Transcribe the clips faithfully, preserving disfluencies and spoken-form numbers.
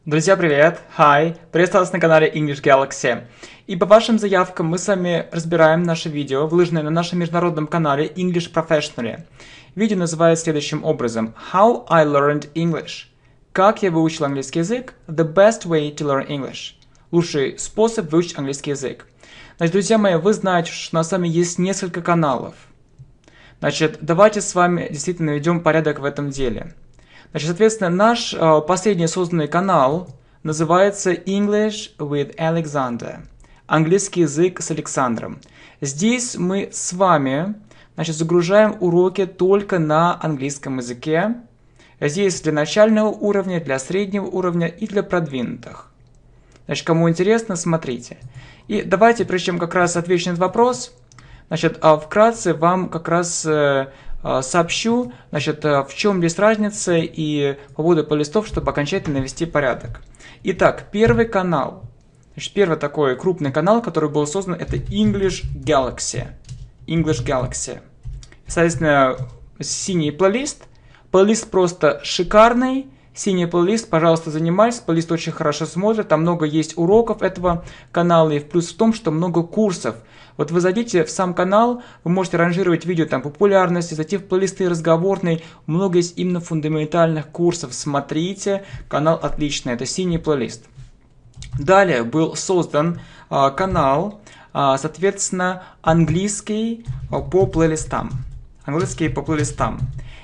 Друзья, привет! Hi! Приветствую вас на канале English Galaxy. И по вашим заявкам мы с вами разбираем наше видео, выложенное на нашем международном канале English Professionally. Видео называется следующим образом: How I learned English. Как я выучил английский язык? The best way to learn English. Лучший способ выучить английский язык. Значит, друзья мои, вы знаете, что у нас с вами есть несколько каналов. Значит, давайте с вами действительно наведем порядок в этом деле. Значит, соответственно, наш э, последний созданный канал называется English with Alexander. Английский язык с Александром. Здесь мы с вами, значит, загружаем уроки только на английском языке. Здесь для начального уровня, для среднего уровня и для продвинутых. Значит, кому интересно, смотрите. И давайте, прежде чем как раз отвечу на этот вопрос, значит, вкратце вам как раз э, сообщу, значит, в чем есть разница и по поводу плейлистов, чтобы окончательно навести порядок. Итак, первый канал. Значит, первый такой крупный канал, который был создан, это English Galaxy. English Galaxy. Соответственно, синий плейлист. Плейлист просто шикарный. Синий плейлист, пожалуйста, занимайтесь. Плейлист очень хорошо смотрит. Там много есть уроков этого канала. И плюс в том, что много курсов. Вот вы зайдите в сам канал, вы можете ранжировать видео там популярности, зайти в плейлисты разговорный. Много есть именно фундаментальных курсов. Смотрите, канал отличный. Это синий плейлист. Далее был создан а, канал, а, соответственно, английский а, по плейлистам. Английский по плейлистам.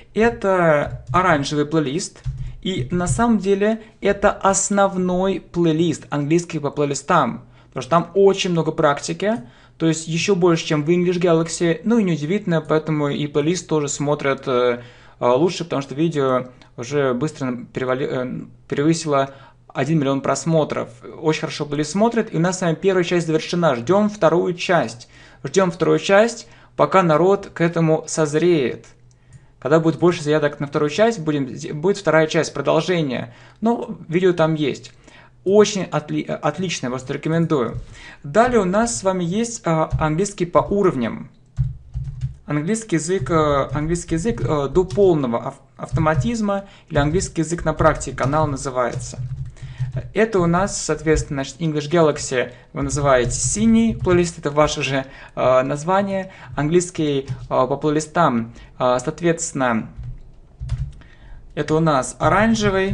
Это оранжевый плейлист. И на самом деле это основной плейлист английский по плейлистам. Потому что там очень много практики. То есть еще больше, чем в English Galaxy. Ну и неудивительно, поэтому и плейлист тоже смотрят э, лучше, потому что видео уже быстро перевали, э, превысило один миллион просмотров. Очень хорошо плейлист смотрит. И у нас с вами первая часть завершена. Ждем вторую часть. Ждем вторую часть, пока народ к этому созреет. Когда будет больше заявок на вторую часть, будем, будет вторая часть, продолжение. Но видео там есть. Очень отли, отлично, я просто рекомендую. Далее у нас с вами есть а, английский по уровням. Английский язык, а, английский язык а, до полного ав автоматизма, или английский язык на практике, канал называется. Это у нас, соответственно, значит, English Galaxy вы называете синий плейлист, это ваше же э, название. Английский э, по плейлистам, э, соответственно, это у нас оранжевый.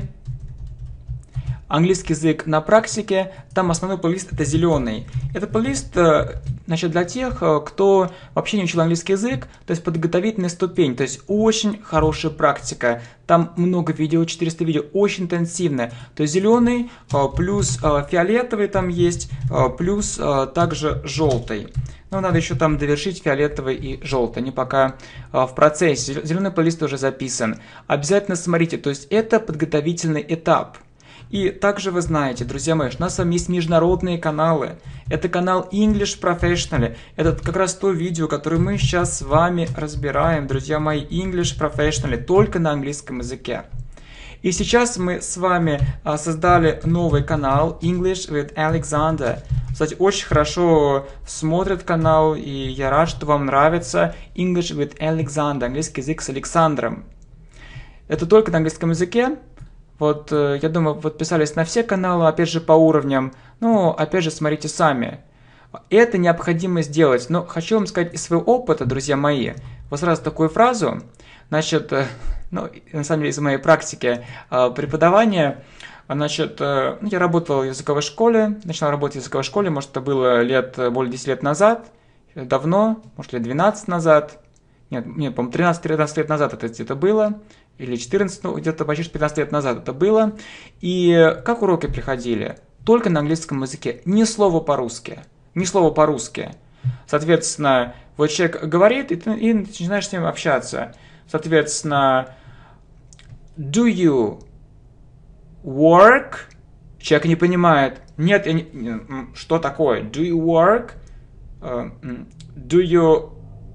Английский язык на практике, там основной плейлист это зеленый. Это плейлист, значит, для тех, кто вообще не учил английский язык, то есть подготовительная ступень, то есть очень хорошая практика. Там много видео, четыреста видео, очень интенсивно. То есть зеленый, плюс фиолетовый там есть, плюс также желтый. Но надо еще там довершить фиолетовый и желтый. Они пока в процессе. Зеленый плейлист уже записан. Обязательно смотрите, то есть это подготовительный этап. И также вы знаете, друзья мои, что у нас с вами есть международные каналы. Это канал English Professionally. Это как раз то видео, которое мы сейчас с вами разбираем, друзья мои, English Professionally, только на английском языке. И сейчас мы с вами а, создали новый канал English with Alexander. Кстати, очень хорошо смотрит канал, и я рад, что вам нравится English with Alexander, английский язык с Александром. Это только на английском языке. Вот, я думаю, подписались на все каналы, опять же, по уровням. Ну, опять же, смотрите сами. Это необходимо сделать. Но хочу вам сказать из своего опыта, друзья мои. Вот сразу такую фразу. Значит, ну, на самом деле, из моей практики преподавания. Значит, я работал в языковой школе. Начал работать в языковой школе, может, это было лет, более десяти лет назад. Давно, может, лет двенадцать назад. Нет, нет, по-моему, тринадцать-тринадцать лет назад это где-то было. Или четырнадцать, ну, где-то почти пятнадцать лет назад это было. И как уроки приходили? Только на английском языке. Ни слова по-русски. Ни слова по-русски. Соответственно, вот человек говорит, и ты и начинаешь с ним общаться. Соответственно, do you work? Человек не понимает. Нет, я не, что такое? Do you work? Uh, do you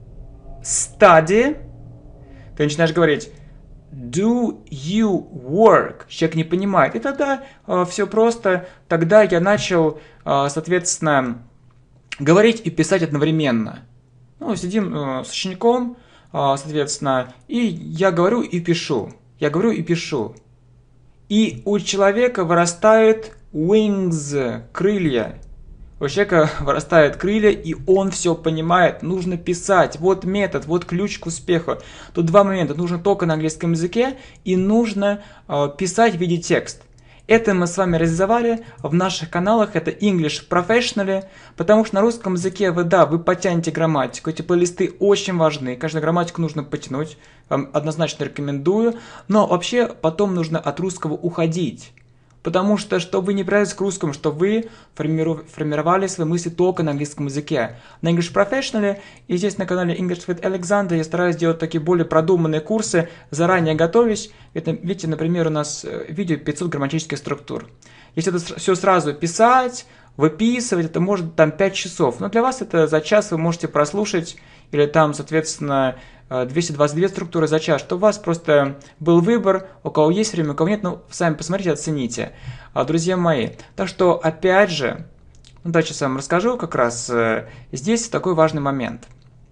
study? Ты начинаешь говорить do you work? Человек не понимает. И тогда э, все просто. Тогда я начал, э, соответственно, говорить и писать одновременно. Ну, сидим э, с учеником, э, соответственно, и я говорю и пишу. Я говорю и пишу. И у человека вырастают wings, крылья. У человека вырастают крылья, и он все понимает. Нужно писать. Вот метод, вот ключ к успеху. Тут два момента. Нужно только на английском языке, и нужно э, писать в виде текста. Это мы с вами реализовали в наших каналах, это English Professionally, потому что на русском языке вы, да, вы потянете грамматику, эти плейлисты очень важны, каждую грамматику нужно потянуть, вам однозначно рекомендую, но вообще потом нужно от русского уходить. Потому что, чтобы вы не приближались к русскому, чтобы вы формировали свои мысли только на английском языке. На English Professionally и здесь на канале English with Alexander я стараюсь делать такие более продуманные курсы, заранее готовясь. Это, видите, например, у нас видео пятьсот грамматических структур. Если это все сразу писать, выписывать, это может там пять часов. Но для вас это за час вы можете прослушать, или там, соответственно, двести двадцать две структуры за час, что у вас просто был выбор, у кого есть время, у кого нет, ну, сами посмотрите, оцените, друзья мои. Так что, опять же, ну, да, сейчас я вам расскажу как раз, здесь такой важный момент.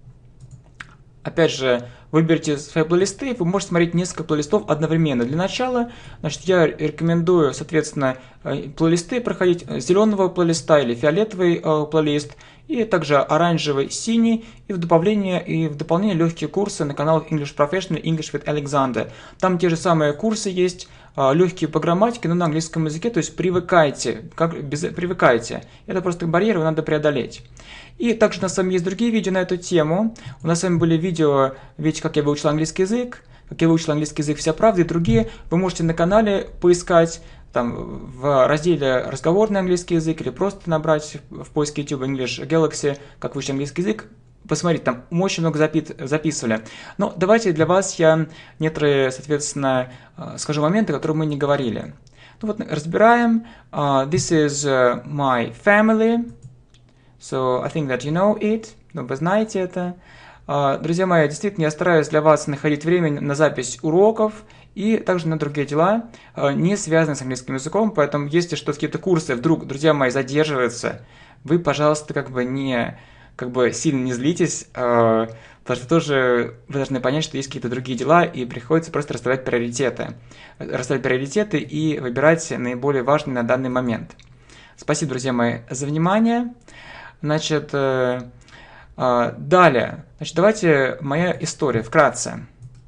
Опять же, выберите свои плейлисты, вы можете смотреть несколько плейлистов одновременно. Для начала, значит, я рекомендую, соответственно, плейлисты проходить зеленого плейлиста или фиолетовый э, плейлист, и также оранжевый, синий, и в дополнение, и в дополнение легкие курсы на каналах English Professional, English with Alexander. Там те же самые курсы есть, э, легкие по грамматике, но на английском языке, то есть привыкайте, как, без, привыкайте. Это просто барьеры, надо преодолеть. И также у нас с вами есть другие видео на эту тему. У нас с вами были видео, видите, как я выучил английский язык, как я выучил английский язык «Вся правда» и другие. Вы можете на канале поискать там в разделе «Разговорный английский язык» или просто набрать в поиске YouTube English Galaxy, как выучить английский язык. Посмотрите, там очень много запи записывали. Но давайте для вас я некоторые, соответственно, скажу моменты, которые мы не говорили. Ну вот, разбираем. Uh, this is uh, my family. So, I think that you know it. Ну, вы знаете это. Uh, друзья мои, действительно, я стараюсь для вас находить время на запись уроков и также на другие дела, uh, не связанные с английским языком. Поэтому, если что-то, какие-то курсы вдруг, друзья мои, задерживаются, вы, пожалуйста, как бы не, как бы сильно не злитесь, uh, потому что тоже вы должны понять, что есть какие-то другие дела, и приходится просто расставлять приоритеты. Расставлять приоритеты и выбирать наиболее важные на данный момент. Спасибо, друзья мои, за внимание. Значит, э, э, далее, значит, давайте моя история вкратце.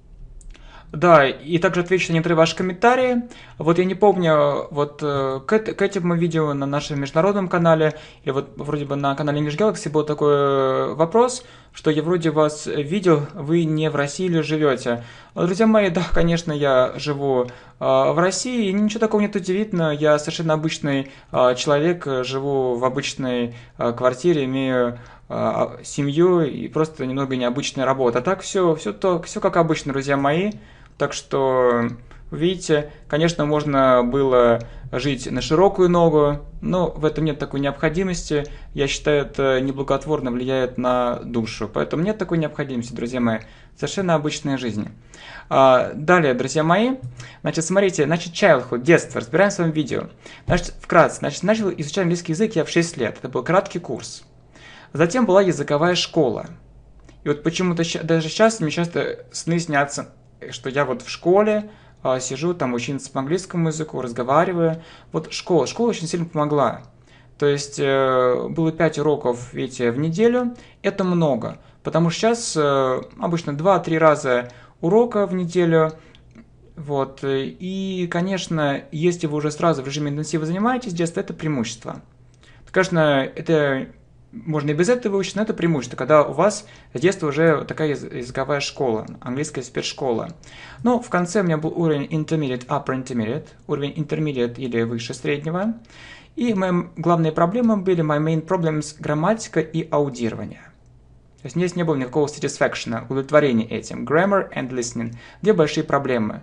Да, и также отвечу на некоторые ваши комментарии. Вот я не помню, вот э, к, к этому видео на нашем международном канале, или вот вроде бы на канале English Galaxy был такой вопрос, что я вроде вас видел, вы не в России или живете. Друзья мои, да, конечно, я живу э, в России, и ничего такого нет удивительного, я совершенно обычный э, человек, живу в обычной э, квартире, имею э, семью и просто немного необычная работа. А так все, все, то, все как обычно, друзья мои. Так что, видите, конечно, можно было жить на широкую ногу, но в этом нет такой необходимости. Я считаю, это неблаготворно влияет на душу. Поэтому нет такой необходимости, друзья мои. Совершенно обычная жизнь. А, далее, друзья мои, значит, смотрите, значит, childhood, детство, разбираем в своем видео. Значит, вкратце, значит, начал изучать английский язык я в шесть лет. Это был краткий курс. Затем была языковая школа. И вот почему-то даже сейчас мне часто сны снятся, что я вот в школе а, сижу, там учиться по английскому языку, разговариваю. Вот школа, школа очень сильно помогла. То есть э, было пять уроков, видите, в неделю. Это много, потому что сейчас э, обычно два-три раза урока в неделю. Вот. И, конечно, если вы уже сразу в режиме интенсива занимаетесь, детство, это преимущество. Конечно, это... Можно и без этого выучить, но это преимущество, когда у вас с детства уже такая языковая школа, английская спецшкола. Но в конце у меня был уровень intermediate, upper intermediate, уровень intermediate или выше среднего. И мои главные проблемы были, my main problems, грамматика и аудирование. То есть здесь не было никакого satisfaction, удовлетворения этим. Grammar and listening. Две большие проблемы.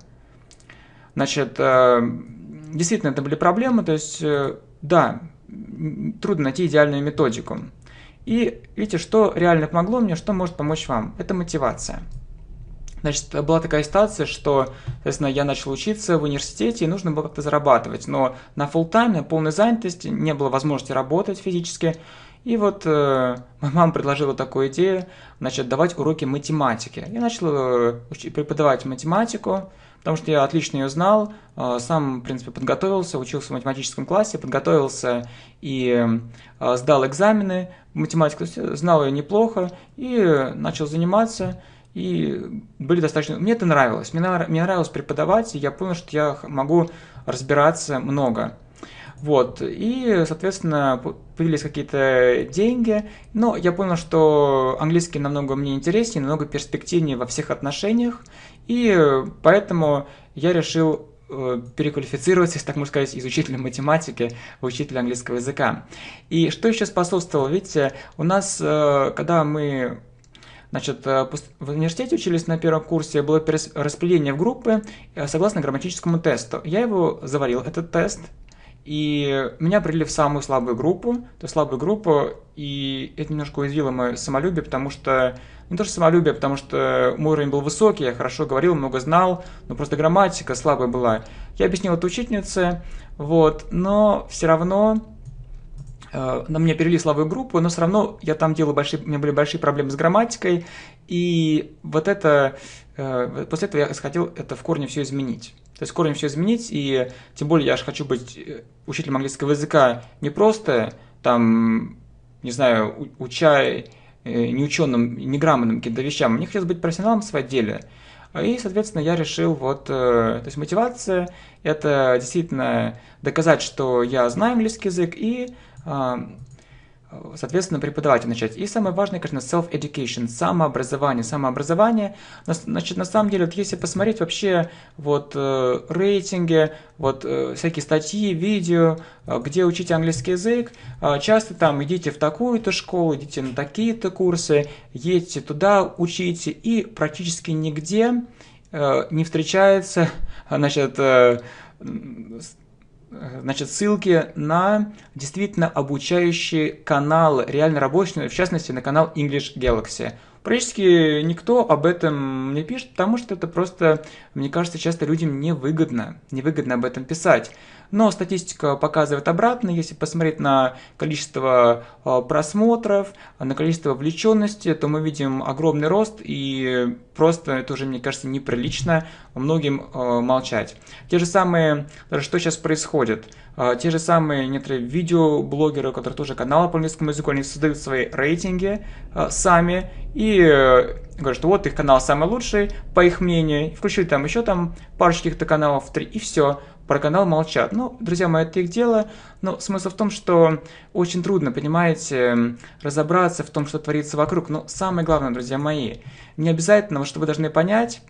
Значит, действительно это были проблемы, то есть, да, трудно найти идеальную методику. И видите, что реально помогло мне, что может помочь вам. Это мотивация. Значит, была такая ситуация, что, соответственно, я начал учиться в университете, и нужно было как-то зарабатывать. Но на full time, на полной занятости не было возможности работать физически. И вот э, моя мама предложила такую идею, значит, давать уроки математики. Я начал э, преподавать математику, потому что я отлично ее знал, сам, в принципе, подготовился, учился в математическом классе, подготовился и сдал экзамены в математику, то есть знал ее неплохо и начал заниматься. И были достаточно... Мне это нравилось. Мне, мне нравилось преподавать, и я понял, что я могу разбираться много. Вот. И, соответственно, появились какие-то деньги. Но я понял, что английский намного мне интереснее, намного перспективнее во всех отношениях. И поэтому я решил переквалифицироваться, если так можно сказать, из учителя математики в учителя английского языка. И что еще способствовало? Видите, у нас, когда мы... Значит, в университете учились на первом курсе, было распределение в группы согласно грамматическому тесту. Я его заварил, этот тест, и меня определили в самую слабую группу, то есть слабую группу, и это немножко уязвило мое самолюбие, потому что, не то что самолюбие, потому что мой уровень был высокий, я хорошо говорил, много знал, но просто грамматика слабая была. Я объяснил это учительнице, вот, но все равно... На мне перевели слабую группу, но все равно я там делал большие, у меня были большие проблемы с грамматикой, и вот это, после этого я хотел это в корне все изменить. То есть в корне все изменить, и тем более я же хочу быть учителем английского языка не просто там, не знаю, уча неученым, неграмотным каким-то вещам, мне хотелось быть профессионалом в своем деле. И, соответственно, я решил, вот, то есть мотивация – это действительно доказать, что я знаю английский язык, и соответственно, преподавать начать. И самое важное, конечно, self-education, самообразование. Самообразование, значит, на самом деле, вот если посмотреть вообще вот э, рейтинги, вот э, всякие статьи, видео, э, где учить английский язык, э, часто там идите в такую-то школу, идите на такие-то курсы, едьте туда, учите, и практически нигде э, не встречается, значит, э, Значит, ссылки на действительно обучающие каналы, реально рабочие, в частности, на канал English Galaxy. Практически никто об этом не пишет, потому что это просто, мне кажется, часто людям невыгодно, невыгодно об этом писать. Но статистика показывает обратно, если посмотреть на количество просмотров, на количество вовлеченности, то мы видим огромный рост, и просто это уже, мне кажется, неприлично многим молчать. Те же самые, даже что сейчас происходит, те же самые некоторые видеоблогеры, которые тоже каналы по английскому языку, они создают свои рейтинги сами и говорят, что вот их канал самый лучший, по их мнению, включили там еще там парочку каких-то каналов, три, и все. Про канал молчат. Ну, друзья мои, это их дело, но смысл в том, что очень трудно, понимаете, разобраться в том, что творится вокруг. Но самое главное, друзья мои, не обязательно, что вы должны понять,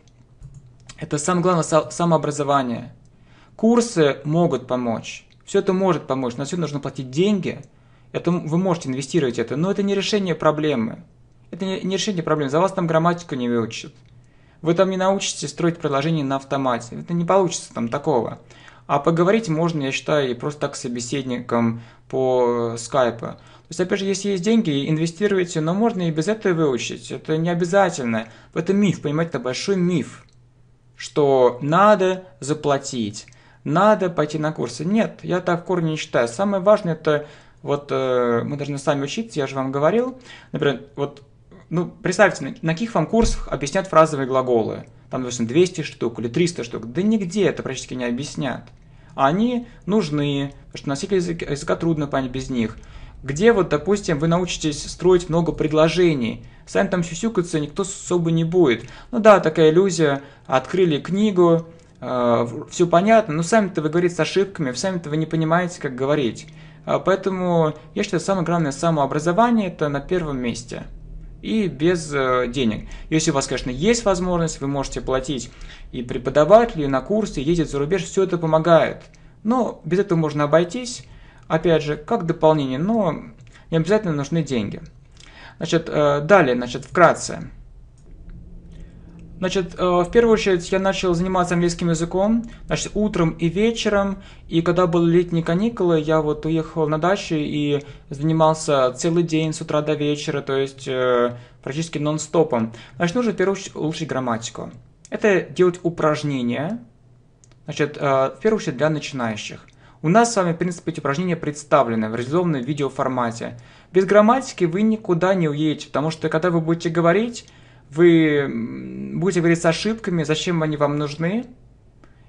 это самое главное самообразование. Курсы могут помочь, все это может помочь, на все нужно платить деньги, это, вы можете инвестировать это, но это не решение проблемы. Это не, не решение проблемы, за вас там грамматику не выучат. Вы там не научитесь строить предложения на автомате, это не получится там такого. А поговорить можно, я считаю, и просто так с собеседником по скайпу. То есть, опять же, если есть деньги, инвестируйте, но можно и без этого выучить. Это не обязательно. Это миф, понимаете, это большой миф, что надо заплатить, надо пойти на курсы. Нет, я так в корне не считаю. Самое важное, это вот э, мы должны сами учиться, я же вам говорил. Например, вот, ну, представьте, на, на каких вам курсах объяснят фразовые глаголы? Там, допустим, двести штук или триста штук. Да нигде это практически не объяснят. Они нужны, потому что носитель языка, языка трудно понять без них. Где вот, допустим, вы научитесь строить много предложений, сами там сюсюкаться никто особо не будет. Ну да, такая иллюзия, открыли книгу, э, все понятно, но сами-то вы говорите с ошибками, сами-то вы не понимаете, как говорить. А поэтому я считаю, самое главное самообразование – это на первом месте. И без э, денег. Если у вас, конечно, есть возможность, вы можете платить и преподавателю, и на курсы, ездить за рубеж, все это помогает. Но без этого можно обойтись, опять же, как дополнение, но не обязательно нужны деньги. Значит, э, далее, значит, вкратце. Значит, э, в первую очередь я начал заниматься английским языком, значит, утром и вечером, и когда были летние каникулы, я вот уехал на дачу и занимался целый день с утра до вечера, то есть э, практически нон-стопом. Значит, нужно в первую очередь улучшить грамматику. Это делать упражнения, значит, э, в первую очередь для начинающих. У нас с вами, в принципе, эти упражнения представлены в реализованном видеоформате. Без грамматики вы никуда не уедете, потому что когда вы будете говорить, вы будете говорить с ошибками, зачем они вам нужны,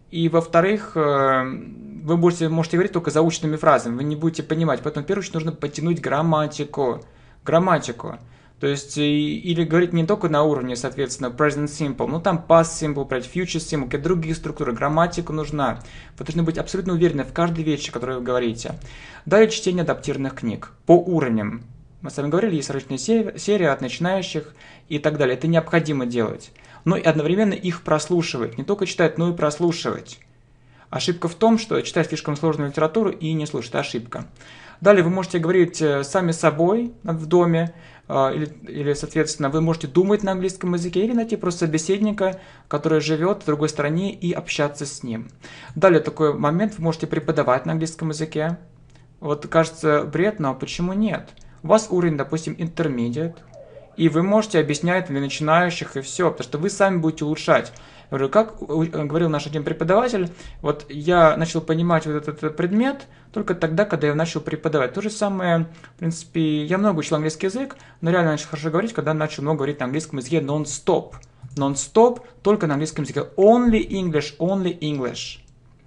И, во-вторых, вы можете, можете говорить только заученными фразами, вы не будете понимать. Поэтому, в первую очередь, нужно подтянуть грамматику. Грамматику. То есть, или говорить не только на уровне, соответственно, present simple, но там past simple, future simple, какие-то другие структуры. Грамматика нужна. Вы должны быть абсолютно уверены в каждой вещи, которую вы говорите. Далее чтение адаптированных книг по уровням. Мы с вами говорили, есть различные серии от начинающих и так далее. Это необходимо делать. Но и одновременно их прослушивать. Не только читать, но и прослушивать. Ошибка в том, что читать слишком сложную литературу и не слушать. Ошибка. Далее вы можете говорить сами собой в доме. Или, или, соответственно, вы можете думать на английском языке или найти просто собеседника, который живет в другой стране, и общаться с ним. Далее такой момент, вы можете преподавать на английском языке. Вот кажется бред, но почему нет? У вас уровень, допустим, intermediate, и вы можете объяснять для начинающих и все, потому что вы сами будете улучшать. Я говорю, как говорил наш один преподаватель, вот я начал понимать вот этот, этот предмет только тогда, когда я начал преподавать. То же самое, в принципе, я много учил английский язык, но реально начал хорошо говорить, когда начал много говорить на английском языке non-stop. Non-stop, только на английском языке. Only English, only English.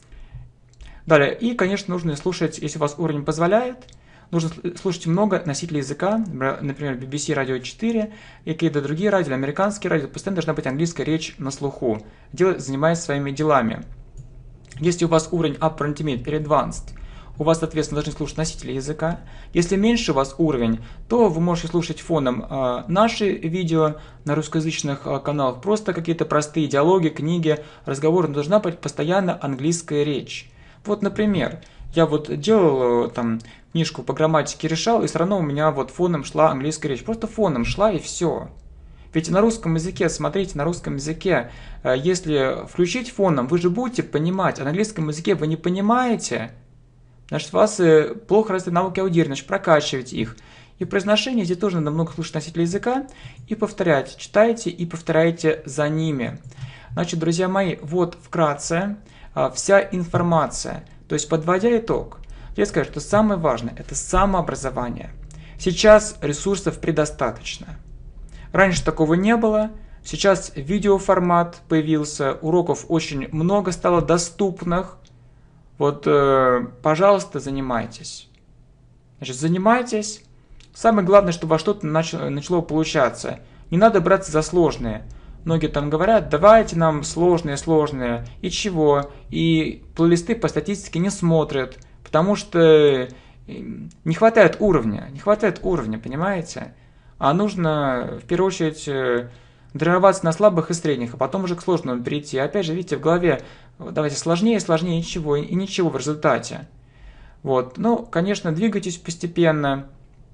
Далее, и, конечно, нужно слушать, если у вас уровень позволяет, нужно слушать много носителей языка, например, би би си радио четыре и какие-то другие радио, американские радио. Постоянно должна быть английская речь на слуху, занимаясь своими делами. Если у вас уровень Upper Intermediate или Advanced, у вас, соответственно, должны слушать носители языка. Если меньше у вас уровень, то вы можете слушать фоном э, наши видео на русскоязычных э, каналах, просто какие-то простые диалоги, книги, разговоры, но должна быть постоянно английская речь. Вот, например, я вот делал там книжку по грамматике, решал, и все равно у меня вот фоном шла английская речь. Просто фоном шла, и все. Ведь на русском языке, смотрите, на русском языке, если включить фоном, вы же будете понимать, а на английском языке вы не понимаете, значит, у вас плохо развиты навыки аудирования, значит, прокачивайте их. И произношение здесь тоже надо много слушать носителей языка и повторять. Читайте и повторяйте за ними. Значит, друзья мои, вот вкратце вся информация. То есть, подводя итог, я скажу, что самое важное – это самообразование. Сейчас ресурсов предостаточно. Раньше такого не было, сейчас видеоформат появился, уроков очень много стало доступных. Вот, э, пожалуйста, занимайтесь. Значит, занимайтесь. Самое главное, чтобы во что-то начало, начало получаться. Не надо браться за сложные. Многие там говорят, давайте нам сложные, сложные. И чего? И плейлисты по статистике не смотрят, потому что не хватает уровня. Не хватает уровня, понимаете? А нужно, в первую очередь, тренироваться на слабых и средних, а потом уже к сложному перейти. Опять же, видите, в голове давайте сложнее, сложнее, ничего, и ничего в результате. Вот. Ну, конечно, двигайтесь постепенно.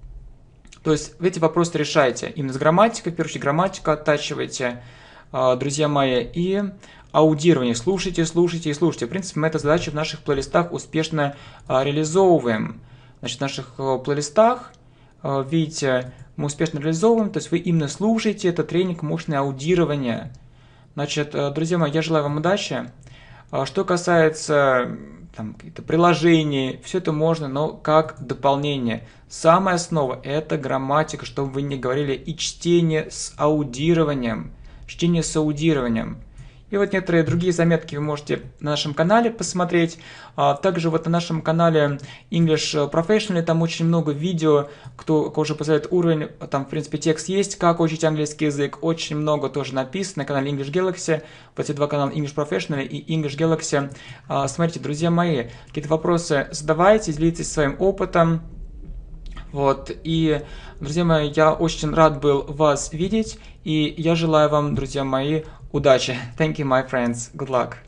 То есть эти вопросы решайте. Именно с грамматикой, в первую очередь, грамматику оттачивайте, друзья мои, и аудирование. Слушайте, слушайте и слушайте. В принципе, мы эту задачу в наших плейлистах успешно реализовываем. Значит, в наших плейлистах, видите, мы успешно реализовываем, то есть вы именно слушаете, это тренинг мощное аудирование. Значит, друзья мои, я желаю вам удачи. Что касается там, каких-то приложений, все это можно, но как дополнение. Самая основа – это грамматика, чтобы вы не говорили, и чтение с аудированием. Чтение с аудированием. И вот некоторые другие заметки вы можете на нашем канале посмотреть. Также вот на нашем канале English Professional, там очень много видео, кто уже позволяет уровень, там в принципе текст есть, как учить английский язык, очень много тоже написано на канале English Galaxy, вот эти два канала English Professional и English Galaxy. Смотрите, друзья мои, какие-то вопросы задавайте, делитесь своим опытом. Вот, и, друзья мои, я очень рад был вас видеть, и я желаю вам, друзья мои, удачи. Thank you, my friends. Good luck.